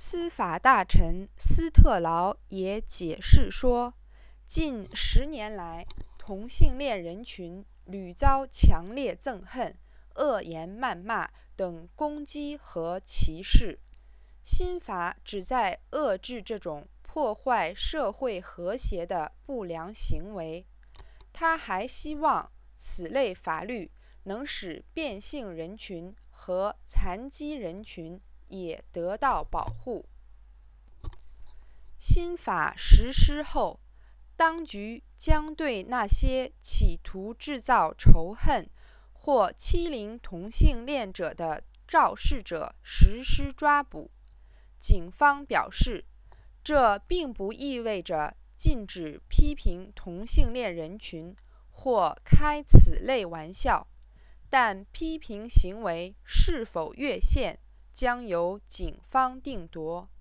司法大臣斯特劳也解释说，近10年来，同性恋人群屡遭强烈憎恨、恶言谩骂等攻击和歧视。新法旨在遏制这种破坏社会和谐的不良行为。他还希望此类法律能使变性人群和残疾人群也得到保护。新法实施后，当局将对那些企图制造仇恨或欺凌同性恋者的肇事者实施抓捕。警方表示，这并不意味着禁止批评同性恋人群或开此类玩笑，但批评行为是否越线将由警方定夺。